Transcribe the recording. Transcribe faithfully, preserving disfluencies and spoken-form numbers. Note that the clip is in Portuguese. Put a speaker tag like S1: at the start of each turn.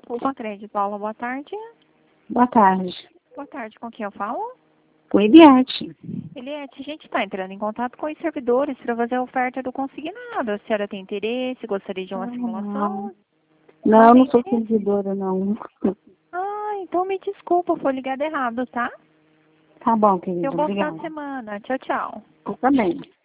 S1: O Concreto, Paula, boa tarde.
S2: Boa tarde.
S1: Boa tarde, com quem eu falo?
S2: Com Eliette.
S1: Eliette, a gente está entrando em contato com os servidores para fazer a oferta do consignado. A senhora tem interesse? Gostaria de uma simulação?
S2: Não,
S1: Não
S2: não
S1: tem
S2: sou
S1: interesse?
S2: servidora, não.
S1: Ah, então me desculpa, foi ligado errado, tá?
S2: Tá bom, querida.
S1: Eu vou final
S2: Obrigada.
S1: de semana. Tchau, tchau.
S2: Eu também.